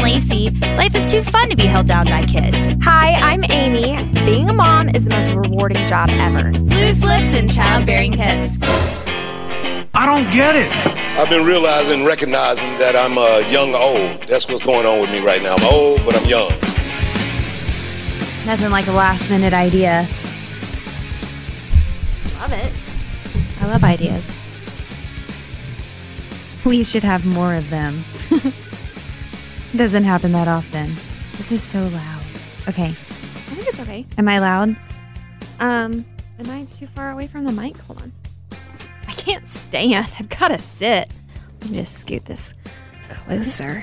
Lacey. Life is too fun to be held down by kids. Hi, I'm Amy. Being a mom is the most rewarding job ever. Loose lips and childbearing hips. I don't get it. I've been realizing, recognizing that I'm young old. That's what's going on with me right now. I'm old, but I'm young. Nothing like a last minute idea. Love it. I love ideas. We should have more of them. Doesn't happen that often. This is so loud. Okay. I think it's okay. Am I loud? Am I too far away from the mic? Hold on. I can't stand. I've got to sit. Let me just scoot this closer.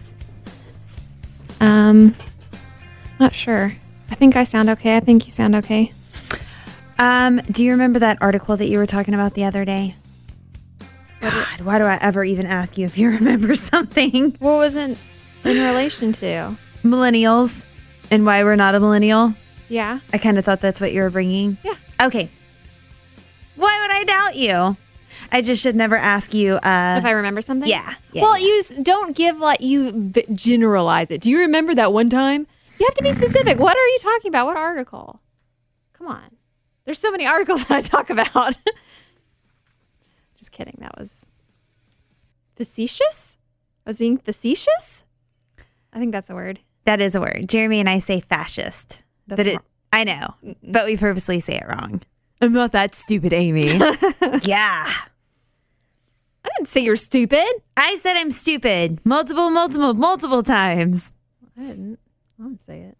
Not sure. I think I sound okay. I think you sound okay. Do you remember that article that you were talking about the other day? God, why do I ever even ask you if you remember something? What was it in relation to? Millennials and why we're not a millennial. Yeah. I kind of thought that's what you were bringing. Yeah. Okay. Why would I doubt you? I just should never ask you. If I remember something? Yeah. Well, you don't give generalize it. Do you remember that one time? You have to be specific. What are you talking about? What article? Come on. There's so many articles that I talk about. Just kidding. That was facetious? I was being facetious? I think that's a word. That is a word. Jeremy and I say fascist. That's wrong. I know, but we purposely say it wrong. I'm not that stupid, Amy. Yeah. I didn't say you're stupid. I said I'm stupid multiple times. I didn't say it.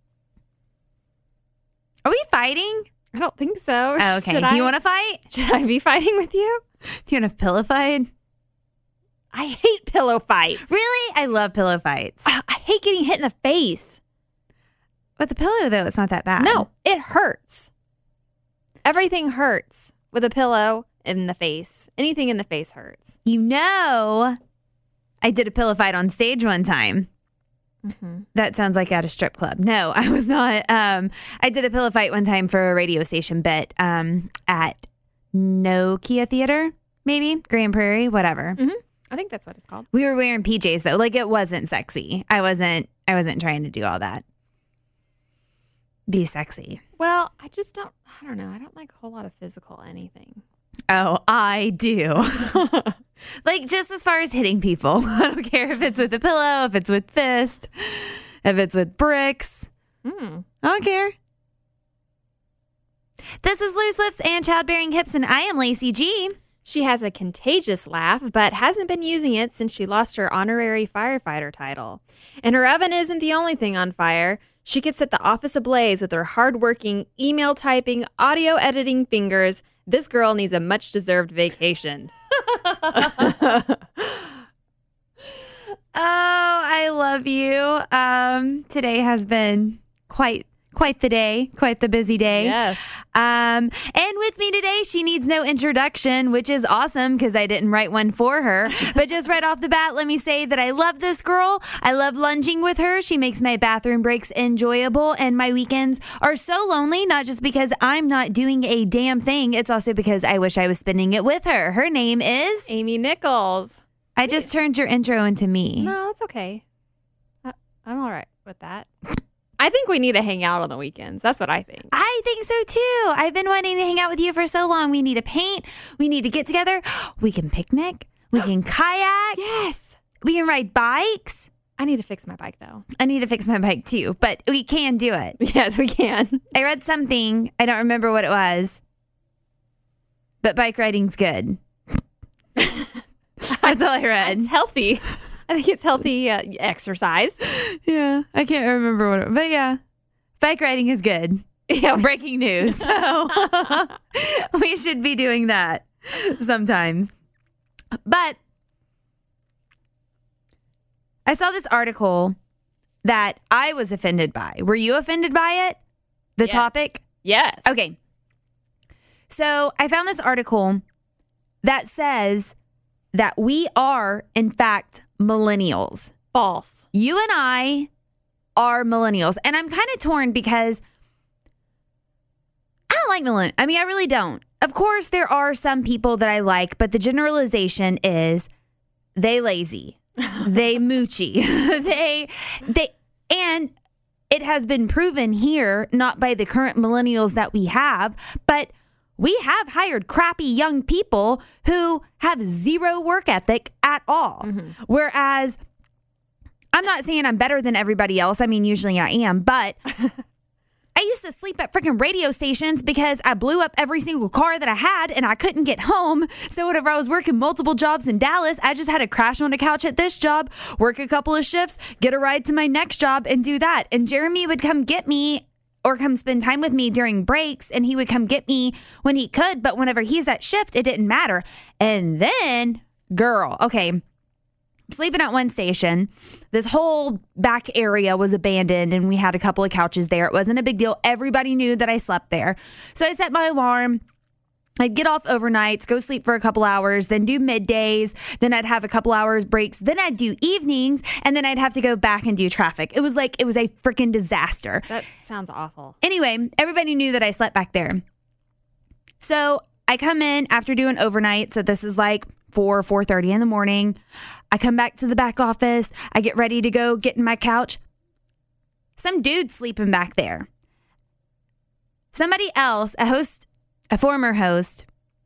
Are we fighting? I don't think so. Oh, okay. Do you want to fight? Should I be fighting with you? Do you want to pillow fight? I hate pillow fights. Really? I love pillow fights. I hate getting hit in the face. With a pillow, though, it's not that bad. No, it hurts. Everything hurts with a pillow in the face. Anything in the face hurts. You know, I did a pillow fight on stage one time. Mm-hmm. That sounds like at a strip club. No, I was not. I did a pillow fight one time for a radio station bit at Nokia Theater, maybe Grand Prairie, whatever. Mm-hmm. I think that's what it's called. We were wearing PJs though. Like it wasn't sexy. I wasn't trying to do all that. Be sexy. Well, I don't know. I don't like a whole lot of physical anything. Oh, I do. Like just as far as hitting people. I don't care if it's with a pillow, if it's with fist, if it's with bricks. I don't care. This is Loose Lips and Childbearing Hips, and I am Lacey G. She has a contagious laugh, but hasn't been using it since she lost her honorary firefighter title. And her oven isn't the only thing on fire. She gets at the office ablaze with her hardworking, email typing, audio editing fingers. This girl needs a much-deserved vacation. Oh, I love you. Today has been quite the day, quite the busy day. Yes. And with me today, she needs no introduction, which is awesome because I didn't write one for her. But just right off the bat, let me say that I love this girl. I love lunging with her. She makes my bathroom breaks enjoyable, and my weekends are so lonely, not just because I'm not doing a damn thing. It's also because I wish I was spending it with her. Her name is Amy Nichols. I just turned your intro into me. No, it's okay. I'm all right with that. I think we need to hang out on the weekends. That's what I think. I think so too. I've been wanting to hang out with you for so long. We need to paint. We need to get together. We can picnic. We can kayak. Yes. We can ride bikes. I need to fix my bike though. I need to fix my bike too, but we can do it. Yes, we can. I read something. I don't remember what it was, but bike riding's good. That's all I read. It's healthy. I think it's healthy exercise. Yeah, I can't remember what it was. But yeah, bike riding is good. Yeah. Breaking news. So we should be doing that sometimes. But I saw this article that I was offended by. Were you offended by it? The topic? Yes. Okay. So I found this article that says that we are, in fact, millennials. False. You and I are millennials. And I'm kind of torn because I don't like millennials. I mean, I really don't. Of course, there are some people that I like, but the generalization is they lazy. they moochie. And it has been proven here, not by the current millennials that we have, but we have hired crappy young people who have zero work ethic at all. Whereas I'm not saying I'm better than everybody else. I mean, usually I am, but I used to sleep at freaking radio stations because I blew up every single car that I had and I couldn't get home. So whenever I was working multiple jobs in Dallas, I just had to crash on a couch at this job, work a couple of shifts, get a ride to my next job and do that. And Jeremy would come get me or come spend time with me during breaks, and he would come get me when he could. But whenever he's at shift, it didn't matter. And then, girl, okay, sleeping at one station, this whole back area was abandoned and we had a couple of couches there. It wasn't a big deal. Everybody knew that I slept there. So I set my alarm. I'd get off overnights, go sleep for a couple hours, then do middays. Then I'd have a couple hours breaks. Then I'd do evenings, and then I'd have to go back and do traffic. It was a freaking disaster. That sounds awful. Anyway, everybody knew that I slept back there. So I come in after doing overnight. So this is like 4:30 in the morning. I come back to the back office. I get ready to go get in my couch. Some dude sleeping back there. Somebody else, a former host.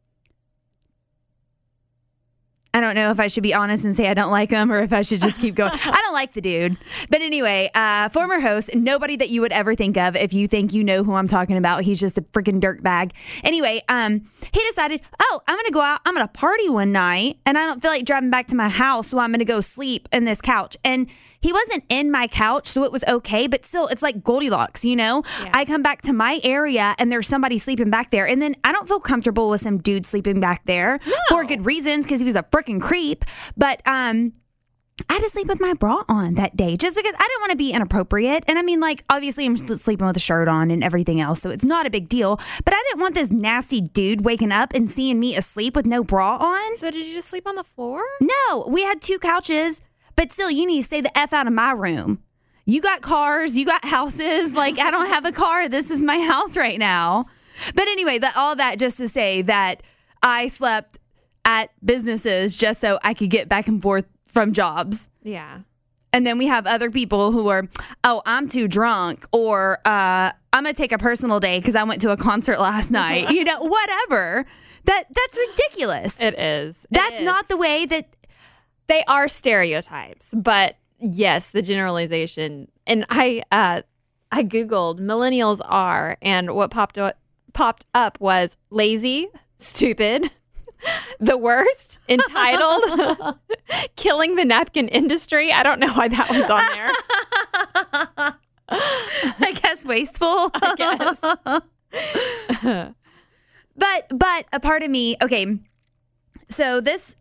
I don't know if I should be honest and say I don't like him or if I should just keep going. I don't like the dude. But anyway, former host, nobody that you would ever think of if you think you know who I'm talking about. He's just a freaking dirtbag. Anyway, he decided, I'm going to go out. I'm going to party one night and I don't feel like driving back to my house. So I'm going to go sleep in this couch. And he wasn't in my couch, so it was okay. But still, it's like Goldilocks, you know? Yeah. I come back to my area and there's somebody sleeping back there. And then I don't feel comfortable with some dude sleeping back there for good reasons because he was a freaking creep. But I had to sleep with my bra on that day just because I didn't want to be inappropriate. And I mean, like, obviously I'm sleeping with a shirt on and everything else, so it's not a big deal. But I didn't want this nasty dude waking up and seeing me asleep with no bra on. So did you just sleep on the floor? No, we had 2 couches. But still, you need to stay the F out of my room. You got cars, you got houses. Like, I don't have a car. This is my house right now. But anyway, all that just to say that I slept at businesses just so I could get back and forth from jobs. Yeah. And then we have other people who are, I'm too drunk, or I'm going to take a personal day because I went to a concert last night. You know, whatever. That's ridiculous. It is. That's not the way that... They are stereotypes, but yes, the generalization. And I Googled millennials are, and what popped up was lazy, stupid, the worst, entitled, killing the napkin industry. I don't know why that one's on there. I guess wasteful. I guess. But a part of me, okay, so this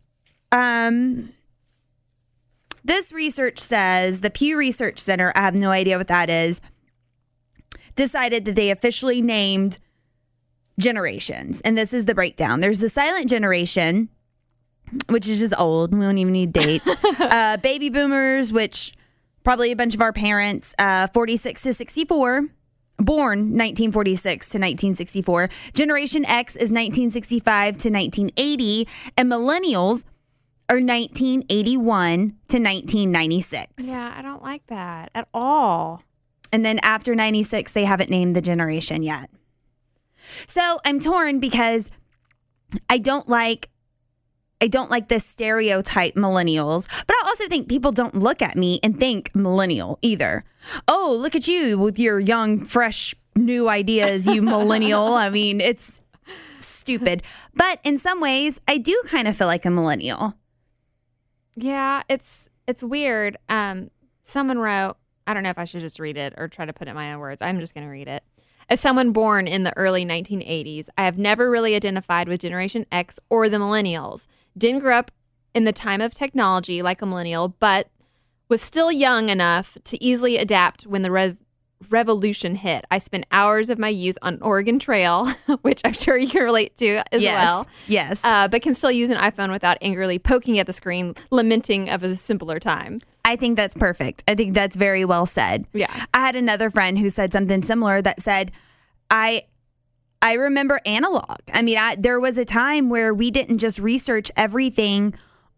research says, the Pew Research Center, I have no idea what that is, decided that they officially named generations. And this is the breakdown. There's the silent generation, which is just old. We don't even need dates. Baby boomers, which probably a bunch of our parents, 46 to 64, born 1946 to 1964. Generation X is 1965 to 1980. And millennials are 1981 to 1996. Yeah, I don't like that at all. And then after 96, they haven't named the generation yet. So I'm torn because I don't like this stereotype millennials, but I also think people don't look at me and think millennial either. Oh, look at you with your young, fresh, new ideas, you millennial. I mean, it's stupid. But in some ways, I do kind of feel like a millennial. Yeah, it's weird. Someone wrote, I don't know if I should just read it or try to put it in my own words. I'm just going to read it. As someone born in the early 1980s, I have never really identified with Generation X or the millennials. Didn't grow up in the time of technology like a millennial, but was still young enough to easily adapt when the revolution hit. I spent hours of my youth on Oregon Trail, which I'm sure you can relate to as well. Yes. But can still use an iPhone without angrily poking at the screen, lamenting of a simpler time. I think that's perfect. I think that's very well said. Yeah. I had another friend who said something similar that said, I remember analog. I mean, there was a time where we didn't just research everything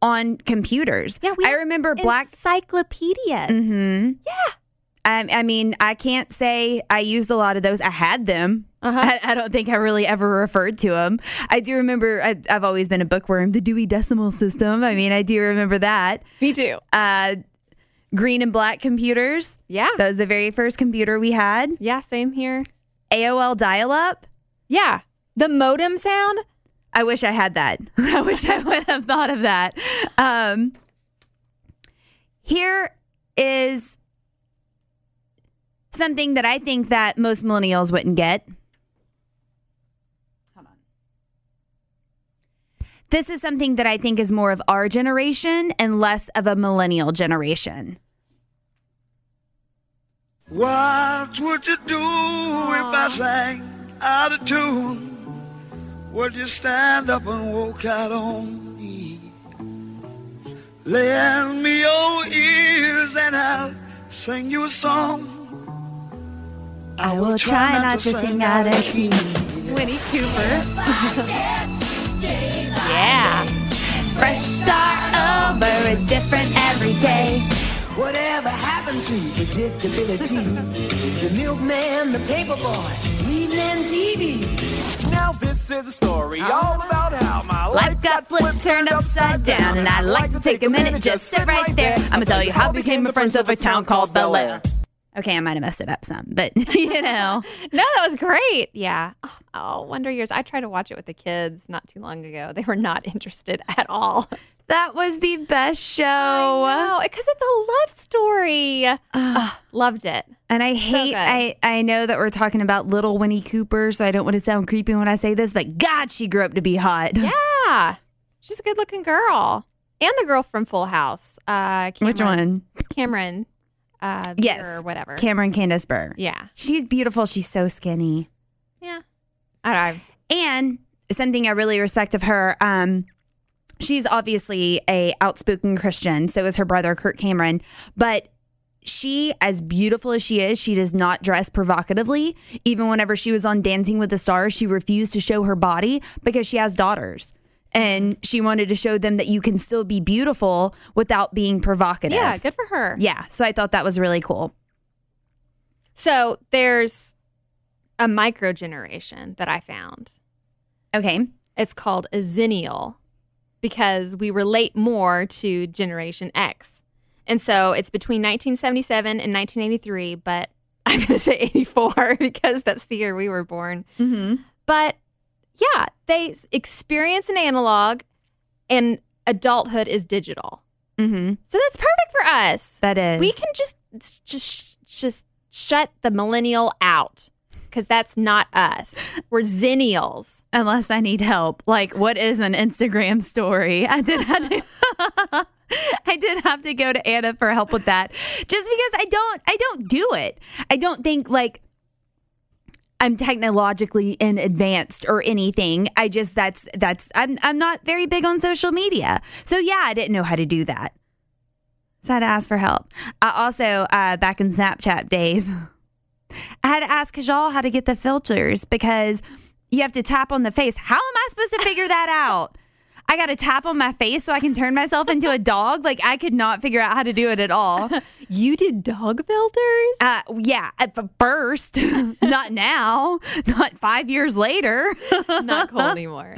on computers. Yeah, I remember black encyclopedias. Mm-hmm. Yeah. I mean, I can't say I used a lot of those. I had them. I don't think I really ever referred to them. I do remember, I've always been a bookworm, the Dewey Decimal System. I mean, I do remember that. Me too. Green and black computers. Yeah. That was the very first computer we had. Yeah, same here. AOL dial-up. Yeah. The modem sound. I wish I had that. I wish I would have thought of that. Here is something that I think that most millennials wouldn't get. Hold on. This is something that I think is more of our generation and less of a millennial generation. What would you do if I sang out of tune? Would you stand up and walk out on me? Lend me your ears and I'll sing you a song. I will try not to sing out of key. Winnie Cooper. Yeah. Fresh start over, a different every day. Whatever happened to predictability? The milkman, the paperboy, evening TV. Now this is a story all about how my Life got flipped, turned upside down, and I'd like to take a minute, just sit right there. I'm gonna tell you how I became a friend of a town called Bel Air. Okay, I might have messed it up some, but you know. No, that was great. Yeah. Oh, Wonder Years. I tried to watch it with the kids not too long ago. They were not interested at all. That was the best show. No, because it's a love story. Loved it. And I hate, I know that we're talking about little Winnie Cooper, so I don't want to sound creepy when I say this, but God, she grew up to be hot. Yeah. She's a good looking girl. And the girl from Full House. Cameron, Which one? Cameron. Yes. Or whatever. Cameron Candace Burr. Yeah. She's beautiful. She's so skinny. Yeah. And something I really respect of her, she's obviously a outspoken Christian. So is her brother, Kirk Cameron. But she, as beautiful as she is, she does not dress provocatively. Even whenever she was on Dancing with the Stars, she refused to show her body because she has daughters. And she wanted to show them that you can still be beautiful without being provocative. Yeah, good for her. Yeah, so I thought that was really cool. So there's a micro generation that I found. Okay. It's called a Zennial because we relate more to Generation X. And so it's between 1977 and 1983, but I'm going to say 84 because that's the year we were born. Mm-hmm. But yeah, they experience an analog and adulthood is digital. Mm-hmm. So that's perfect for us. That is. We can just shut the millennial out because that's not us. We're Zennials. Unless I need help. Like, what is an Instagram story? I did have to go to Anna for help with that. Just because I don't do it. I don't think like I'm technologically advanced or anything. I just I'm not very big on social media. So yeah, I didn't know how to do that. So I had to ask for help. I also back in Snapchat days, I had to ask Kajal how to get the filters because you have to tap on the face. How am I supposed to figure that out? I got to tap on my face so I can turn myself into a dog. Like, I could not figure out how to do it at all. You did dog filters? Yeah, at first. Not now. Not 5 years later. Not cool anymore.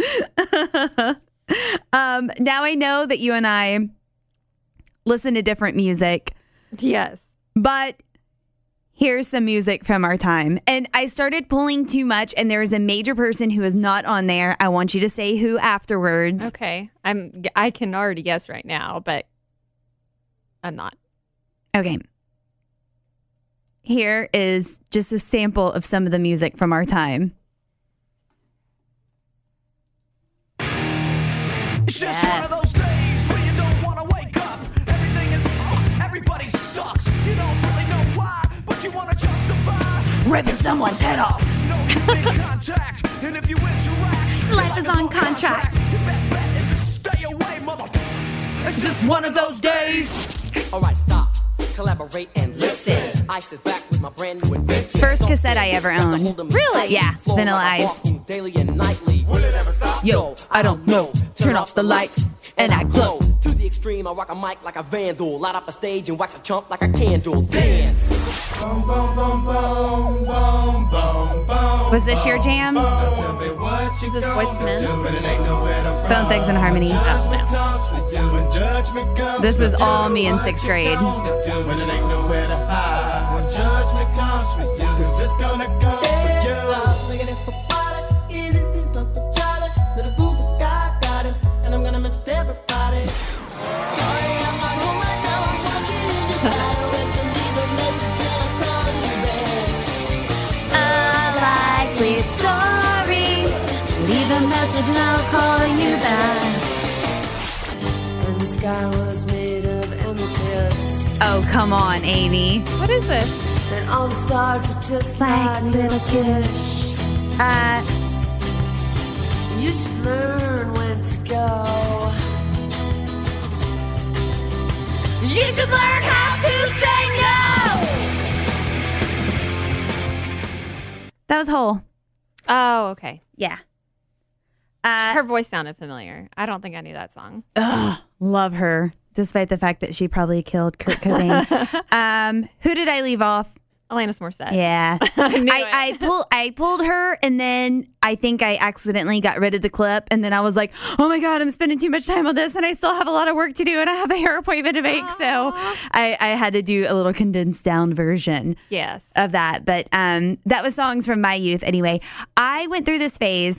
Now I know that you and I listen to different music. Yes. But here's some music from our time. And I started pulling too much, and there is a major person who is not on there. I want you to say who afterwards. Okay. I can already guess right now, but I'm not. Okay. Here is just a sample of some of the music from our time. It's just one of those days where you don't want to wake up. Everything is everybody sucks. You don't really know why, but you want to justify Ripping someone's head off. no human contact. And if you interact, Life is on contract. Your best bet is to stay away, mother. It's just one of those days. Alright, stop, collaborate and listen. I sit back with my brand new invention. First cassette I ever owned. Really? Yeah, Vanilla Ice. Daily and nightly. Will it ever stop? Yo, I don't know. Turn off the lights and I glow. To the extreme. I rock a mic like a vandal. Light up a stage and wax a chump like a candle. Dance. Was this your jam? Is this Boyz II Men? Bone Thugs and Harmony. This was all me in 6th grade. Message and I'll call you back. And the sky was made of amethyst. Oh, come on, Amy. What is this? And all the stars are just like little kids. You should learn when to go. You should learn how to say no. That was Hole. Oh, okay. Yeah. Her voice sounded familiar. I don't think I knew that song. Love her, despite the fact that she probably killed Kurt Cobain. Who did I leave off? Alanis Morissette. Yeah. I knew I pulled her, and then I think I accidentally got rid of the clip, and then I was like, oh my God, I'm spending too much time on this, and I still have a lot of work to do, and I have a hair appointment to make. So I had to do a little condensed down version Yes. of that. But that was songs from my youth. Anyway, I went through this phase.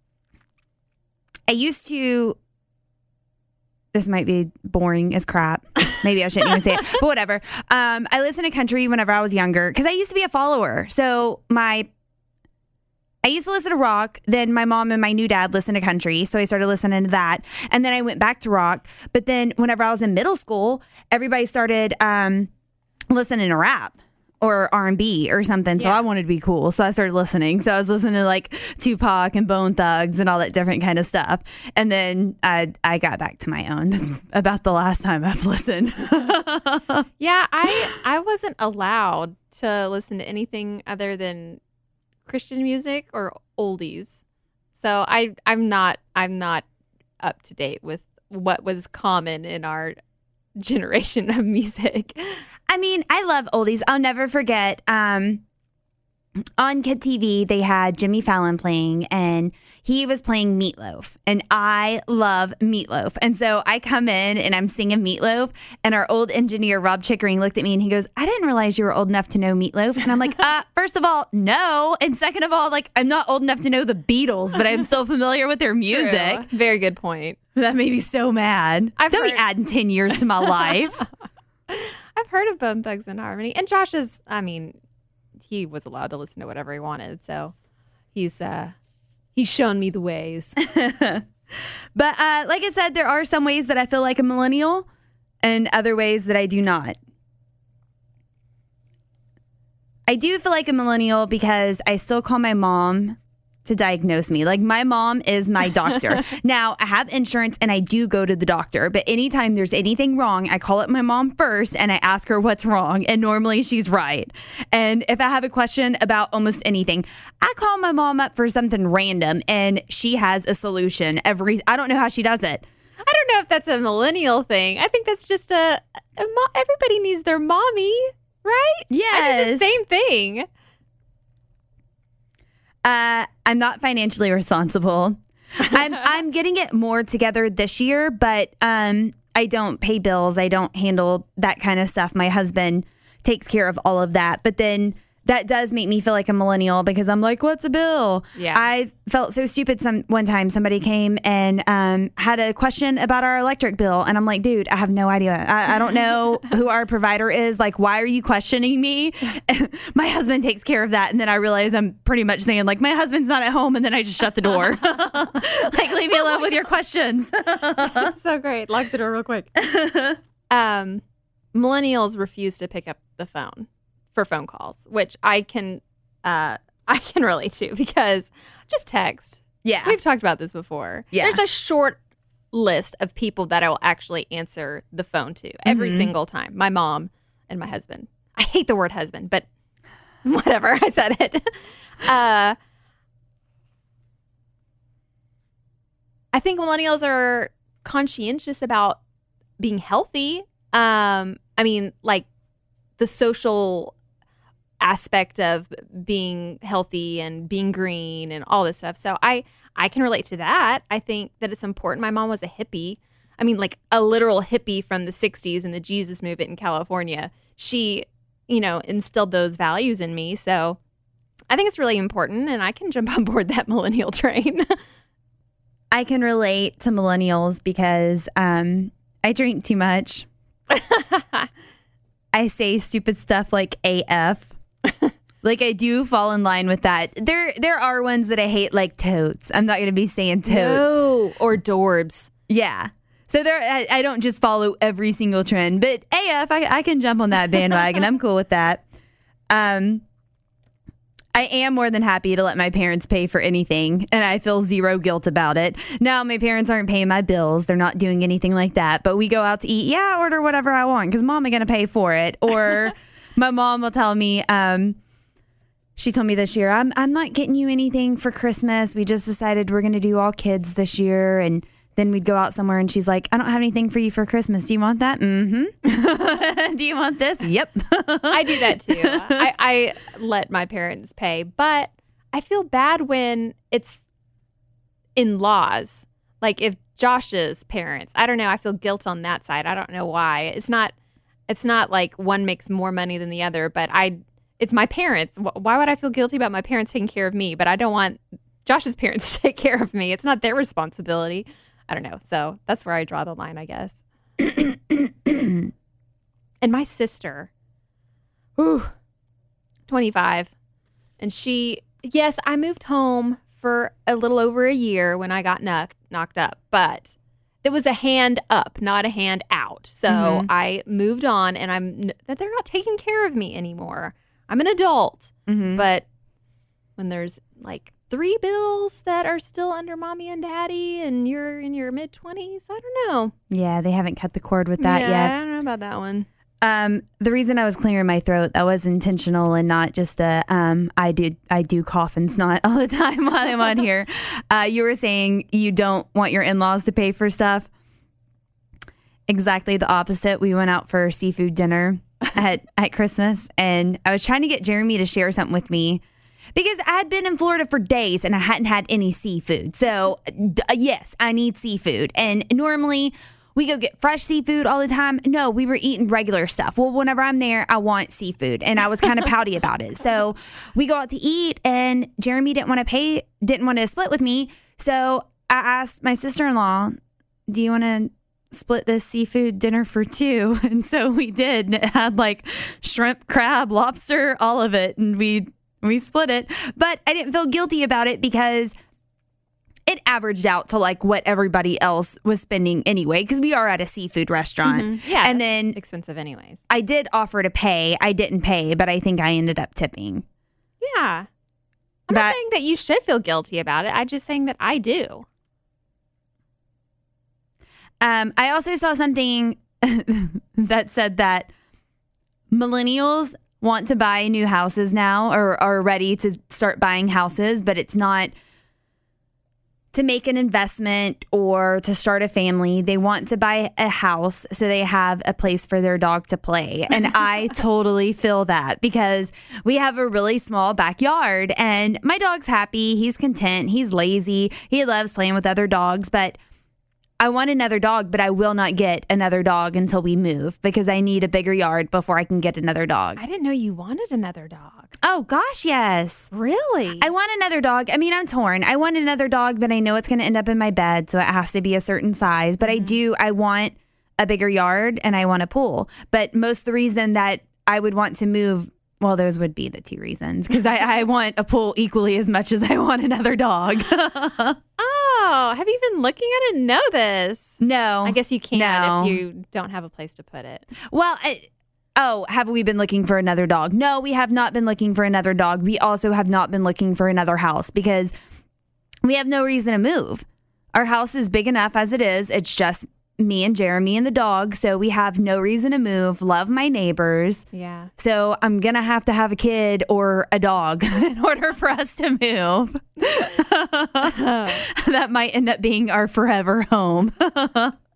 I used to, this might be boring as crap. Maybe I shouldn't even say it, but whatever. I listened to country whenever I was younger because I used to be a follower. So I used to listen to rock. Then my mom and my new dad listened to country. So I started listening to that. And then I went back to rock. But then whenever I was in middle school, everybody started listening to rap or R&B or something. So I wanted to be cool. So I started listening. So I was listening to like Tupac and Bone Thugs and all that different kind of stuff. And then I got back to my own. That's about the last time I've listened. Yeah, I wasn't allowed to listen to anything other than Christian music or oldies. So I'm not up to date with what was common in our generation of music. I mean, I love oldies. I'll never forget on Kid TV, they had Jimmy Fallon playing, and he was playing Meatloaf, and I love Meatloaf. And so I come in and I'm singing Meatloaf, and our old engineer, Rob Chickering, looked at me and he goes, I didn't realize you were old enough to know Meatloaf. And I'm like, first of all, no. And second of all, like, I'm not old enough to know the Beatles, but I'm still familiar with their music. True. Very good point. That made me so mad. Don't be adding 10 years to my life. I've heard of Bone Thugs and Harmony. And Josh is, I mean, he was allowed to listen to whatever he wanted. So he's shown me the ways. But like I said, there are some ways that I feel like a millennial and other ways that I do not. I do feel like a millennial because I still call my mom to diagnose me. Like, my mom is my doctor. Now, I have insurance and I do go to the doctor, but anytime there's anything wrong, I call up my mom first and I ask her what's wrong, and normally she's right. And if I have a question about almost anything, I call my mom up for something random and she has a solution. I don't know how she does it. I don't know if that's a millennial thing. I think that's just everybody needs their mommy, right? Yes. I do the same thing. I'm not financially responsible. I'm getting it more together this year, but I don't pay bills. I don't handle that kind of stuff. My husband takes care of all of that. But then that does make me feel like a millennial because I'm like, what's a bill? Yeah. I felt so stupid one time somebody came and had a question about our electric bill. And I'm like, dude, I have no idea. I don't know who our provider is. Like, why are you questioning me? My husband takes care of that. And then I realize I'm pretty much saying, like, my husband's not at home. And then I just shut the door. Like, leave me alone with your questions. That's so great. Lock the door real quick. Millennials refuse to pick up the phone for phone calls, which I can relate to because just text. Yeah. We've talked about this before. Yeah. There's a short list of people that I will actually answer the phone to every single time. My mom and my husband. I hate the word husband, but whatever. I said it. I think millennials are conscientious about being healthy. I mean, like the social aspect of being healthy and being green and all this stuff. So I can relate to that. I think that it's important. My mom was a hippie. I mean, like a literal hippie from the 60s and the Jesus movement in California. She, instilled those values in me. So I think it's really important, and I can jump on board that millennial train. I can relate to millennials because I drink too much. I say stupid stuff like AF. Like I do fall in line with that. There are ones that I hate, like totes. I'm not going to be saying totes. No, or dorbs. Yeah. So I don't just follow every single trend, but AF, I can jump on that bandwagon. I'm cool with that. I am more than happy to let my parents pay for anything, and I feel zero guilt about it. Now, my parents aren't paying my bills. They're not doing anything like that, but we go out to eat. Yeah, I order whatever I want because mom is going to pay for it. Or my mom will tell me, she told me this year, I'm not getting you anything for Christmas. We just decided we're going to do all kids this year, and then we'd go out somewhere, and she's like, I don't have anything for you for Christmas. Do you want that? Mm-hmm. Do you want this? Yep. I do that too. I let my parents pay, but I feel bad when it's in-laws. Like if Josh's parents, I don't know, I feel guilt on that side. I don't know why. It's not like one makes more money than the other, but it's my parents. Why would I feel guilty about my parents taking care of me, but I don't want Josh's parents to take care of me? It's not their responsibility. I don't know. So that's where I draw the line, I guess. And my sister, 25. And yes, I moved home for a little over a year when I got knocked up. But it was a hand up, not a hand out. So I moved on, and they're not taking care of me anymore. I'm an adult. But when there's like 3 bills that are still under mommy and daddy and you're in your mid-20s, I don't know. Yeah, they haven't cut the cord with that yet. I don't know about that one. The reason I was clearing my throat, that was intentional and not just I do cough and snot all the time while I'm on here. You were saying you don't want your in-laws to pay for stuff. Exactly the opposite. We went out for seafood dinner at Christmas, and I was trying to get Jeremy to share something with me because I had been in Florida for days and I hadn't had any seafood. So yes, I need seafood. And normally we go get fresh seafood all the time. No, we were eating regular stuff. Well, whenever I'm there, I want seafood. And I was kind of pouty about it. So we go out to eat, and Jeremy didn't want to split with me. So I asked my sister-in-law, do you want to split this seafood dinner for 2? And so we did. And it had like shrimp, crab, lobster, all of it. And we split it. But I didn't feel guilty about it because it averaged out to like what everybody else was spending anyway, because we are at a seafood restaurant. Yeah, and then expensive anyways. I did offer to pay. I didn't pay, but I think I ended up tipping. Yeah. I'm not saying that you should feel guilty about it. I'm just saying that I do. I also saw something that said that millennials want to buy new houses now, or are ready to start buying houses, but it's not to make an investment or to start a family. They want to buy a house so they have a place for their dog to play. And I totally feel that because we have a really small backyard and my dog's happy. He's content. He's lazy. He loves playing with other dogs, but I want another dog, but I will not get another dog until we move because I need a bigger yard before I can get another dog. I didn't know you wanted another dog. Oh, gosh, yes. Really? I want another dog. I mean, I'm torn. I want another dog, but I know it's going to end up in my bed, so it has to be a certain size. But I want a bigger yard and I want a pool. But most of the reason that I would want to move, well, those would be the 2 reasons, because I want a pool equally as much as I want another dog. Oh, have you been looking at it and know this? No. I guess you can if you don't have a place to put it. Well, have we been looking for another dog? No, we have not been looking for another dog. We also have not been looking for another house because we have no reason to move. Our house is big enough as it is. It's just me and Jeremy and the dog. So we have no reason to move. Love my neighbors. Yeah. So I'm going to have a kid or a dog in order for us to move. That might end up being our forever home.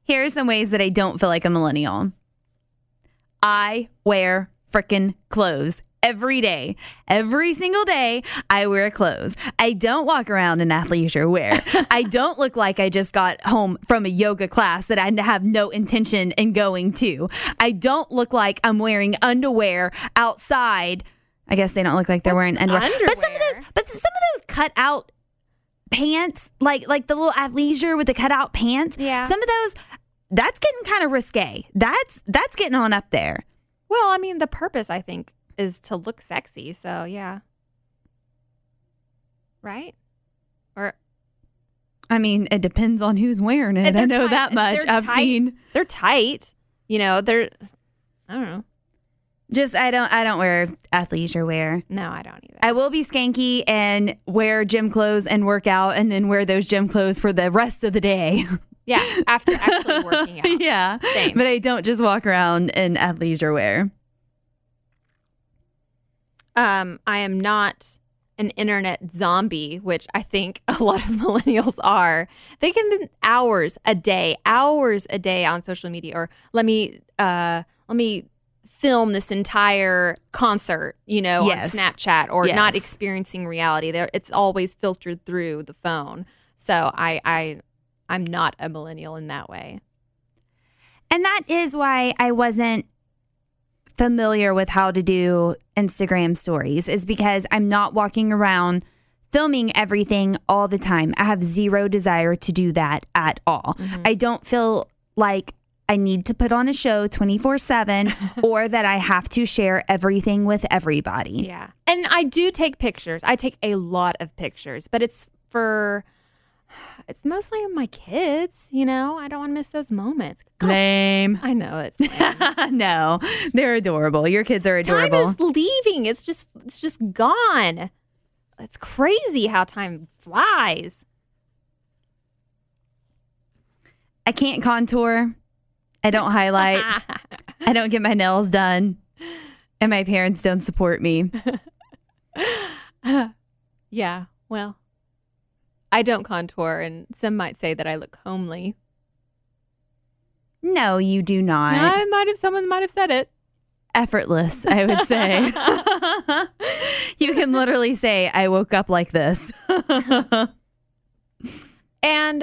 Here are some ways that I don't feel like a millennial. I wear frickin' clothes every day. Every single day, I wear clothes. I don't walk around in athleisure wear. I don't look like I just got home from a yoga class that I have no intention in going to. I don't look like I'm wearing underwear outside. I guess they don't look like they're wearing underwear. But some of those cut out pants, like the little athleisure with the cutout pants. Yeah. Some of those, that's getting kind of risque. That's getting on up there. Well, I mean, the purpose, I think, is to look sexy. So, yeah. Right? Or I mean, it depends on who's wearing it. I know that much. I've seen. They're tight. You know, I don't know. Just I don't wear athleisure wear. No, I don't either. I will be skanky and wear gym clothes and work out and then wear those gym clothes for the rest of the day. Yeah, after actually working out. Yeah. Same. But I don't just walk around in athleisure wear. I am not an internet zombie, which I think a lot of millennials are. They can spend hours a day on social media, or let me film this entire concert, Yes. on Snapchat, or Yes. not experiencing reality. It's always filtered through the phone. So I'm not a millennial in that way. And that is why I wasn't familiar with how to do Instagram stories, is because I'm not walking around filming everything all the time. I have zero desire to do that at all. Mm-hmm. I don't feel like I need to put on a show 24/7 or that I have to share everything with everybody. Yeah. And I do take pictures. I take a lot of pictures, but it's mostly of my kids, I don't want to miss those moments. Gosh, Lame. I know it's lame. No, they're adorable. Your kids are adorable. Time is leaving. It's just gone. It's crazy how time flies. I can't contour. I don't highlight. I don't get my nails done. And my parents don't support me. Yeah, well, I don't contour, and some might say that I look homely. No, you do not. Someone might have said it. Effortless, I would say. You can literally say, I woke up like this. And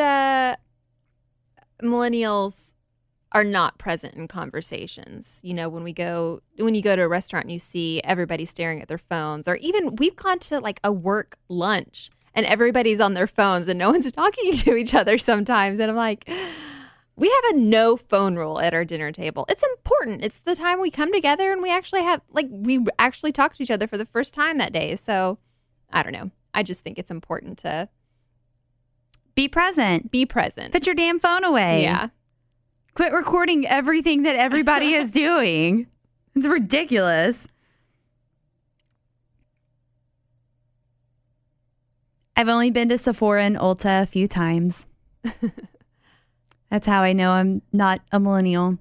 millennials are not present in conversations. When you go to a restaurant and you see everybody staring at their phones, or even we've gone to like a work lunch and everybody's on their phones and no one's talking to each other sometimes. And I'm like, we have a no phone rule at our dinner table. It's important. It's the time we come together and we actually talk to each other for the first time that day. So I don't know. I just think it's important to Be present. be present. Put your damn phone away. Yeah. Quit recording everything that everybody is doing. It's ridiculous. I've only been to Sephora and Ulta a few times. That's how I know I'm not a millennial.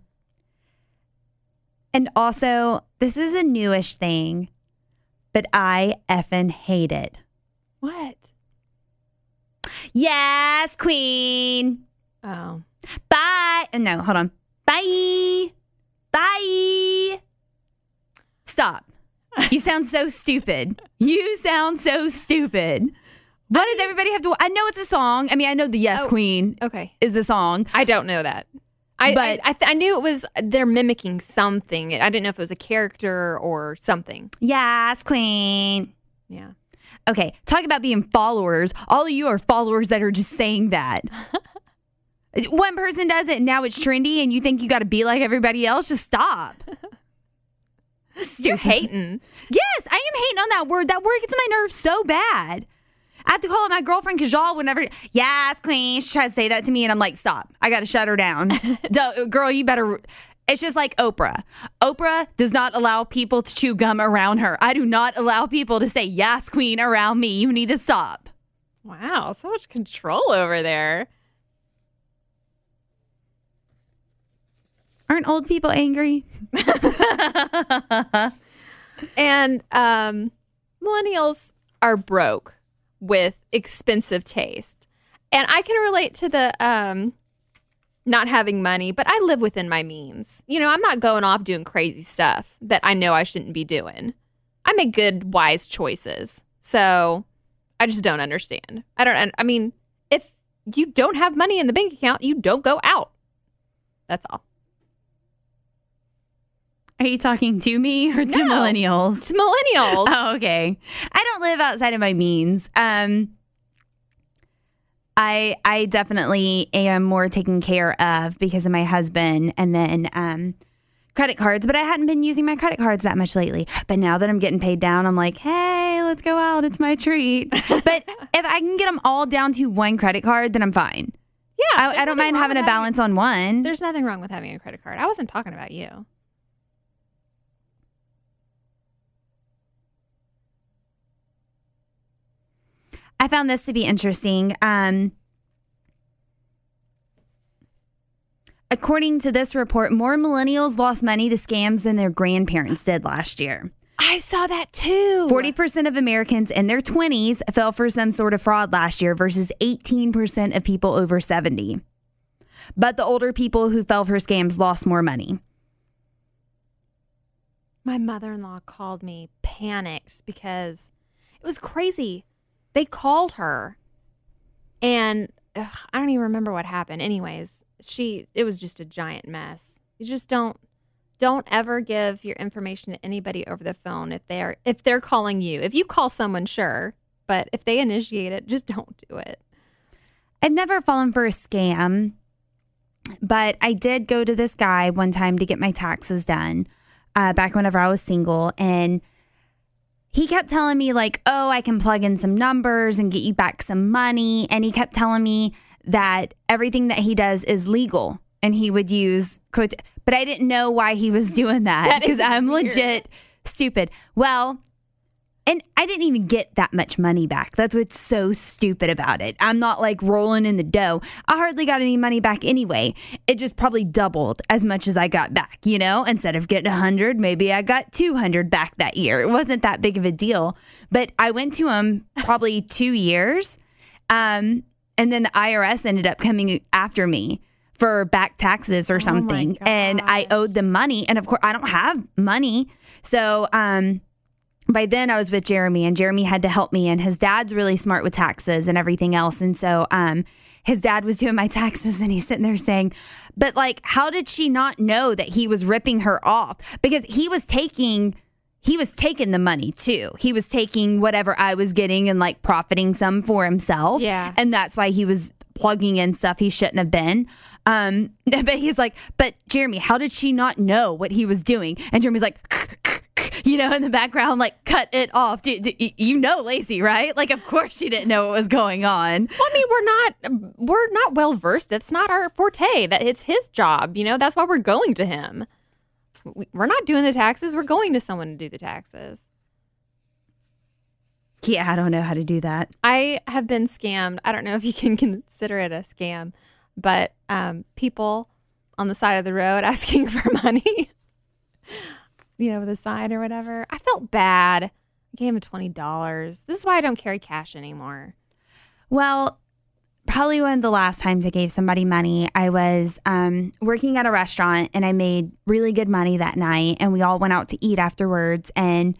And also, this is a newish thing, but I effing hate it. What? Yes, queen. Oh. Bye. No, hold on. Bye. Bye. Stop. You sound so stupid. You sound so stupid. What does everybody have to... I know it's a song. I mean, I know the Yes Queen Okay. is a song. I don't know that. I knew it was, they're mimicking something. I didn't know if it was a character or something. Yes, queen. Yeah. Okay, talk about being followers. All of you are followers that are just saying that. One person does it and now it's trendy and you think you got to be like everybody else. Just stop. You're hating. Yes, I am hating on that word. That word gets on my nerves so bad. I have to call it my girlfriend because y'all whenever, yes, queen, she tries to say that to me and I'm like, stop. I got to shut her down. Girl, you better. It's just like Oprah. Oprah does not allow people to chew gum around her. I do not allow people to say, yes, queen, around me. You need to stop. Wow, so much control over there. Aren't old people angry? And millennials are broke with expensive taste. And I can relate to the not having money, but I live within my means. You know, I'm not going off doing crazy stuff that I know I shouldn't be doing. I make good, wise choices. So I just don't understand. I mean, if you don't have money in the bank account, you don't go out. That's all. Are you talking to me or to No, millennials? To millennials. Oh, okay. I don't live outside of my means. I definitely am more taken care of because of my husband, and then credit cards. But I hadn't been using my credit cards that much lately. But now that I'm getting paid down, I'm like, hey, let's go out. It's my treat. But if I can get them all down to one credit card, then I'm fine. Yeah. I don't mind having a balance on one. There's nothing wrong with having a credit card. I wasn't talking about you. I found this to be interesting. According to this report, more millennials lost money to scams than their grandparents did last year. I saw that too. 40% of Americans in their 20s fell for some sort of fraud last year versus 18% of people over 70. But the older people who fell for scams lost more money. My mother-in-law called me panicked because it was crazy. They called her and I don't even remember what happened. Anyways, it was just a giant mess. You just don't ever give your information to anybody over the phone if they're calling you. If you call someone, sure, but if they initiate it, just don't do it. I've never fallen for a scam, but I did go to this guy one time to get my taxes done back whenever I was single, and he kept telling me like, oh, I can plug in some numbers and get you back some money. And he kept telling me that everything that he does is legal and he would use quote. But I didn't know why he was doing that because I'm legit stupid. Well, and I didn't even get that much money back. That's what's so stupid about it. I'm not like rolling in the dough. I hardly got any money back anyway. It just probably doubled as much as I got back, you know? Instead of getting 100, maybe I got 200 back that year. It wasn't that big of a deal. But I went to him probably 2 years. And then the IRS ended up coming after me for back taxes or something. And I owed them money. And of course, I don't have money. So, by then I was with Jeremy, and Jeremy had to help me, and his dad's really smart with taxes and everything else. And so his dad was doing my taxes, and he's sitting there saying, but like, how did she not know that he was ripping her off? Because he was taking the money too. He was taking whatever I was getting and like profiting some for himself. Yeah. And that's why he was plugging in stuff he shouldn't have been. But he's like, but Jeremy, how did she not know what he was doing? And Jeremy's like, you know, in the background, like, cut it off. You know Lacey, right? Like, of course she didn't know what was going on. Well, I mean, we're not well versed. That's not our forte. That it's his job. You know, that's why we're going to him. We're not doing the taxes. We're going to someone to do the taxes. Yeah, I don't know how to do that. I have been scammed. I don't know if you can consider it a scam, but people on the side of the road asking for money. You know, with a sign or whatever. I felt bad. I gave him $20. This is why I don't carry cash anymore. Well, probably one of the last times I gave somebody money, I was working at a restaurant, and I made really good money that night, and we all went out to eat afterwards, and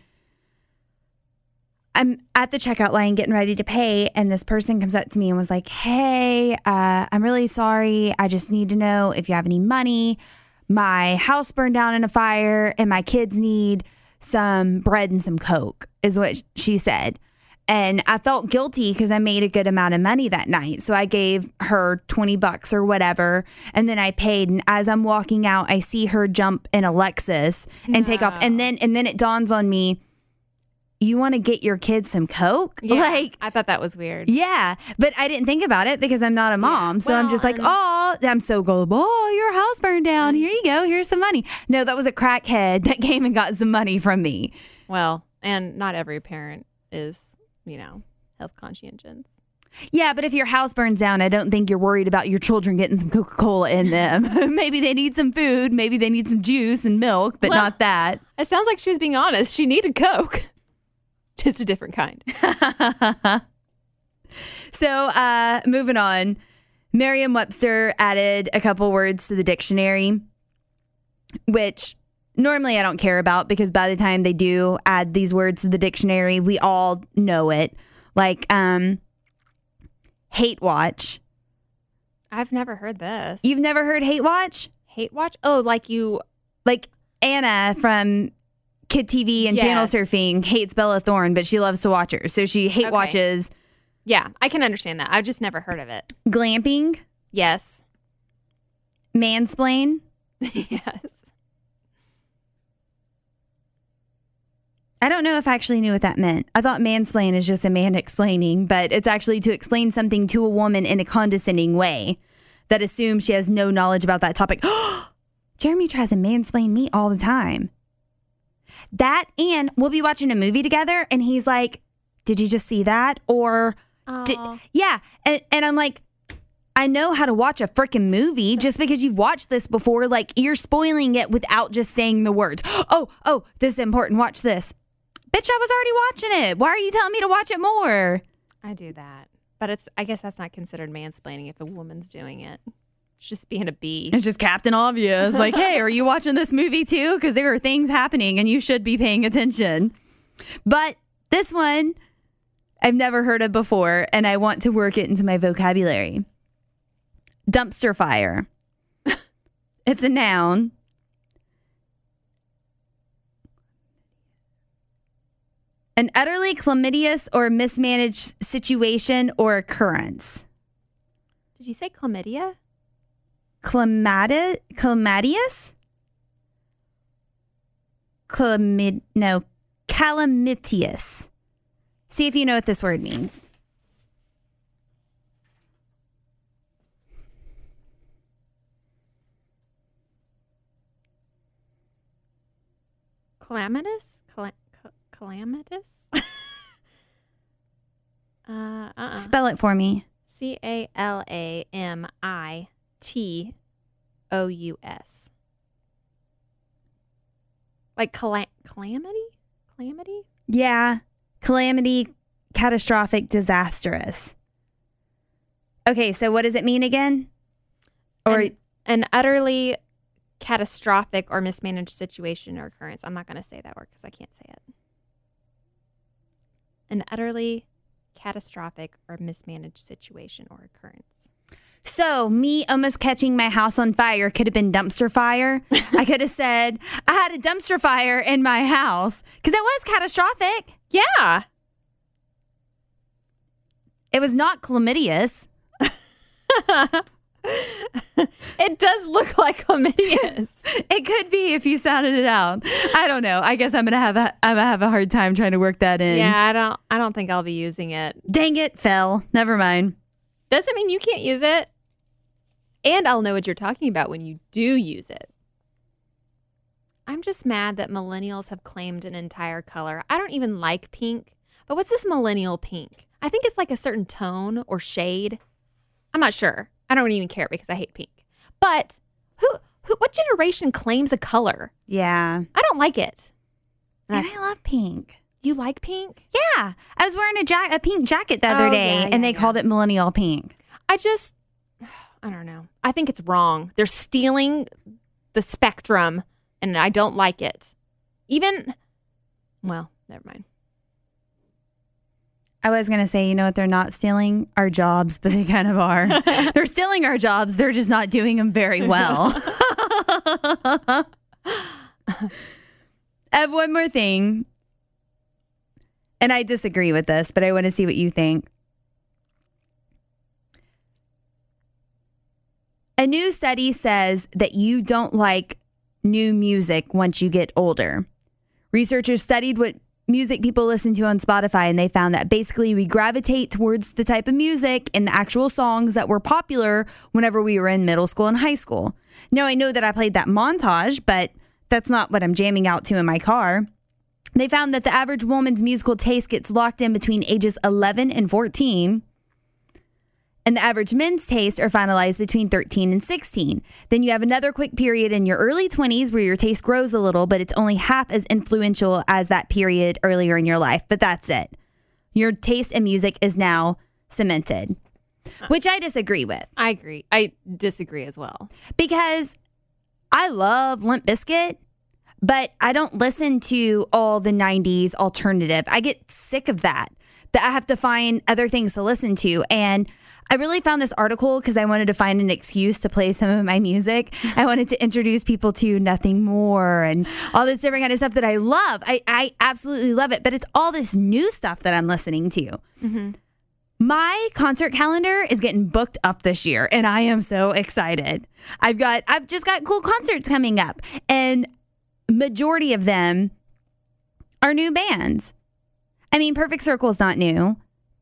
I'm at the checkout line getting ready to pay, and this person comes up to me and was like, hey, I'm really sorry. I just need to know if you have any money. My house burned down in a fire and my kids need some bread and some Coke, is what she said. And I felt guilty because I made a good amount of money that night. So I gave her $20 or whatever. And then I paid. And as I'm walking out, I see her jump in a Lexus and take off. And then it dawns on me, you want to get your kids some Coke? Yeah, like, I thought that was weird. Yeah, but I didn't think about it because I'm not a mom. So I'm just like, oh, I'm so gullible. Oh, your house burned down. Here you go. Here's some money. No, that was a crackhead that came and got some money from me. Well, and not every parent is, you know, health conscientious. Yeah, but if your house burns down, I don't think you're worried about your children getting some Coca-Cola in them. Maybe they need some food. Maybe they need some juice and milk, but not that. It sounds like she was being honest. She needed Coke. Just a different kind. So, moving on. Merriam-Webster added a couple words to the dictionary, which normally I don't care about because by the time they do add these words to the dictionary, we all know it. Like, hate watch. I've never heard this. You've never heard hate watch? Hate watch? Oh, like you... Like Anna from Kid TV and Channel Surfing hates Bella Thorne, but she loves to watch her. So she hate watches. Yeah, I can understand that. I've just never heard of it. Glamping. Yes. Mansplain. Yes. I don't know if I actually knew what that meant. I thought mansplain is just a man explaining, but it's actually to explain something to a woman in a condescending way that assumes she has no knowledge about that topic. Jeremy tries to mansplain me all the time. That, and we'll be watching a movie together and he's like, did you just see that? Or, yeah. And I'm like, I know how to watch a freaking movie. Just because you've watched this before, like you're spoiling it without just saying the words. Oh, this is important. Watch this. Bitch, I was already watching it. Why are you telling me to watch it more? I do that. But I guess that's not considered mansplaining if a woman's doing it. It's just being a bee. It's just Captain Obvious. Like, hey, are you watching this movie too? Because there are things happening and you should be paying attention. But this one, I've never heard of before, and I want to work it into my vocabulary. Dumpster fire. It's a noun. An utterly calamitous or mismanaged situation or occurrence. Did you say chlamydia? Calamitous? Calamitous. See if you know what this word means. Calamitous? Calamitous? Spell it for me. Calamitous. Like calamity? Calamity? Yeah. Calamity, catastrophic, disastrous. Okay, so what does it mean again? Or an utterly catastrophic or mismanaged situation or occurrence. I'm not going to say that word because I can't say it. An utterly catastrophic or mismanaged situation or occurrence. So me almost catching my house on fire could have been dumpster fire. I could have said I had a dumpster fire in my house because it was catastrophic. Yeah. It was not chlamydious. It does look like chlamydious. It could be if you sounded it out. I don't know. I guess I'm gonna have a hard time trying to work that in. Yeah, I don't think I'll be using it. Dang it, fell. Never mind. Doesn't mean you can't use it. And I'll know what you're talking about when you do use it. I'm just mad that millennials have claimed an entire color. I don't even like pink. But what's this millennial pink? I think it's like a certain tone or shade. I'm not sure. I don't even care because I hate pink. But what generation claims a color? Yeah. I don't like it. And I love pink. You like pink? Yeah. I was wearing a pink jacket the other day, and they called it millennial pink. I don't know. I think it's wrong. They're stealing the spectrum, and I don't like it. Well, never mind. I was going to say, you know what? They're not stealing our jobs, but they kind of are. They're stealing our jobs. They're just not doing them very well. I have one more thing. And I disagree with this, but I want to see what you think. A new study says that you don't like new music once you get older. Researchers studied what music people listen to on Spotify, and they found that basically we gravitate towards the type of music and the actual songs that were popular whenever we were in middle school and high school. Now, I know that I played that montage, but that's not what I'm jamming out to in my car. They found that the average woman's musical taste gets locked in between ages 11 and 14. And the average men's tastes are finalized between 13 and 16. Then you have another quick period in your early 20s where your taste grows a little, but it's only half as influential as that period earlier in your life. But that's it. Your taste in music is now cemented. which I disagree with I agree. I disagree as well. because I love Limp Bizkit, but I don't listen to all the 90s alternative. I get sick of that I have to find other things to listen to. And I really found this article because I wanted to find an excuse to play some of my music. I wanted to introduce people to Nothing More and all this different kind of stuff that I love. I absolutely love it, but it's all this new stuff that I'm listening to. My concert calendar is getting booked up this year, and I am so excited. I've just got cool concerts coming up, and majority of them are new bands. I mean, Perfect Circle is not new.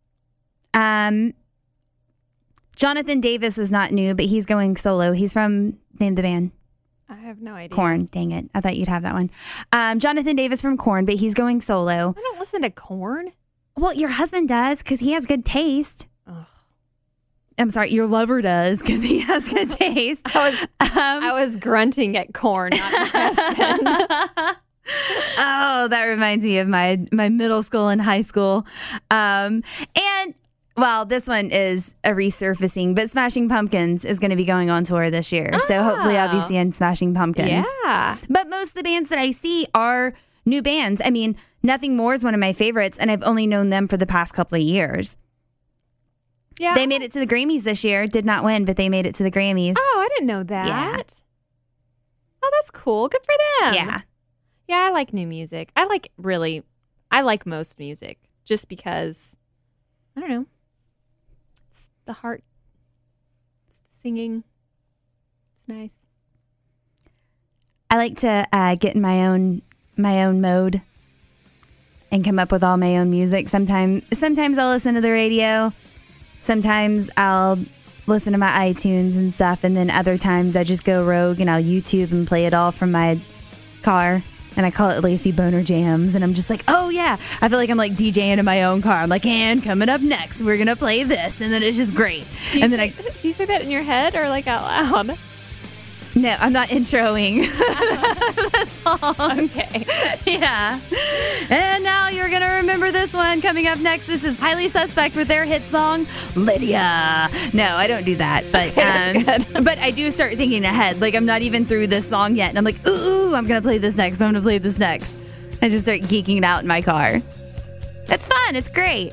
Jonathan Davis is not new, but he's going solo. He's from, name the band. I have no idea. Korn. Dang it. I thought you'd have that one. Jonathan Davis from Korn, but he's going solo. I don't listen to Korn. Well, your husband does because he has good taste. I'm sorry, your lover does because he has good taste. I was grunting at Korn, not my husband. Oh, that reminds me of my middle school and high school. And, well, this one is a resurfacing, but Smashing Pumpkins is going to be going on tour this year. So hopefully I'll be seeing Smashing Pumpkins. Yeah. But most of the bands that I see are new bands. I mean, Nothing More is one of my favorites, and I've only known them for the past couple of years. Yeah. They made it to the Grammys this year. Did not win, but they made it to the Grammys. Oh, I didn't know that. Yeah. Oh, that's cool. Good for them. Yeah. Yeah, I like new music. I like most music just because, I don't know. It's the heart. It's the singing. It's nice. I like to get in my own mode and come up with all my own music. Sometimes I'll listen to the radio. Sometimes I'll listen to my iTunes and stuff, and then other times I just go rogue and I'll YouTube and play it all from my car. And I call it Lacey Boner Jams. And I'm just like, oh, yeah. I feel like I'm like DJing in my own car. I'm like, and coming up next, we're going to play this. And then it's just great. Do you say that in your head or like out loud? No, I'm not introing the song. Okay. Yeah. And now you're going to remember this one. Coming up next, this is Highly Suspect with their hit song, Lydia. No, I don't do that. But but I do start thinking ahead. Like, I'm not even through this song yet. And I'm like, ooh, I'm going to play this next. I'm going to play this next. I just start geeking out in my car. It's fun. It's great.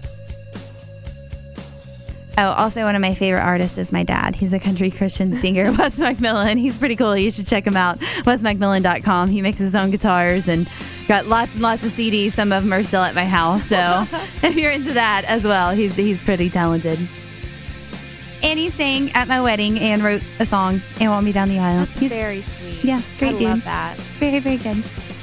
Oh, also one of my favorite artists is my dad. He's a country Christian singer, Wes McMillan. He's pretty cool. You should check him out. WesMcMillan.com. He makes his own guitars and got lots and lots of CDs. Some of them are still at my house. So if you're into that as well, he's pretty talented. And he sang at my wedding and wrote a song and walked me down the aisle. That's very sweet. Yeah, great dude. I love that. Very, very good.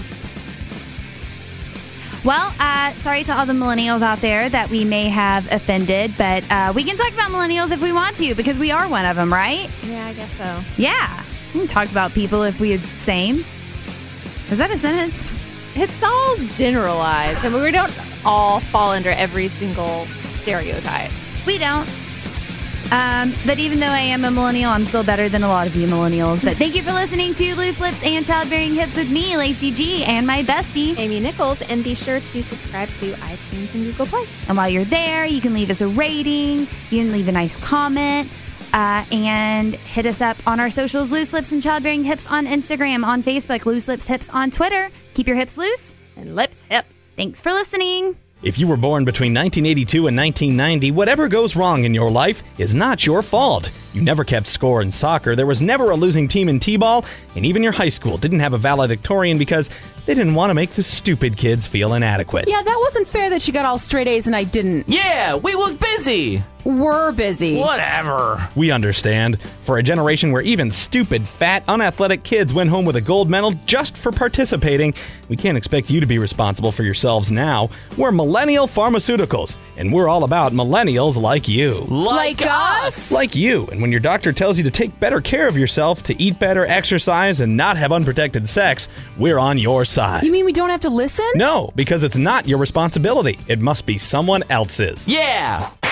Well, sorry to all the millennials out there that we may have offended, but we can talk about millennials if we want to because we are one of them, right? Yeah, I guess so. Yeah. We can talk about people if we same. Is that a sentence? It's all generalized. I mean, we don't all fall under every single stereotype. We don't. But even though I am a millennial, I'm still better than a lot of you millennials. But thank you for listening to Loose Lips and Childbearing Hips with me, Lacey G, and my bestie, Amy Nichols. And be sure to subscribe to iTunes and Google Play. And while you're there, you can leave us a rating. You can leave a nice comment. And hit us up on our socials, Loose Lips and Childbearing Hips on Instagram, on Facebook, Loose Lips Hips on Twitter. Keep your hips loose And lips hip. Thanks for listening. If you were born between 1982 and 1990, whatever goes wrong in your life is not your fault. You never kept score in soccer, there was never a losing team in t-ball, and even your high school didn't have a valedictorian because they didn't want to make the stupid kids feel inadequate. Yeah, that wasn't fair that she got all straight A's and I didn't. Yeah, we was busy. We're busy. Whatever. We understand. For a generation where even stupid, fat, unathletic kids went home with a gold medal just for participating, we can't expect you to be responsible for yourselves now. We're Millennial Pharmaceuticals, and we're all about millennials like you. Like us? Like you. And when your doctor tells you to take better care of yourself, to eat better, exercise, and not have unprotected sex, we're on your side. You mean we don't have to listen? No, because it's not your responsibility. It must be someone else's. Yeah.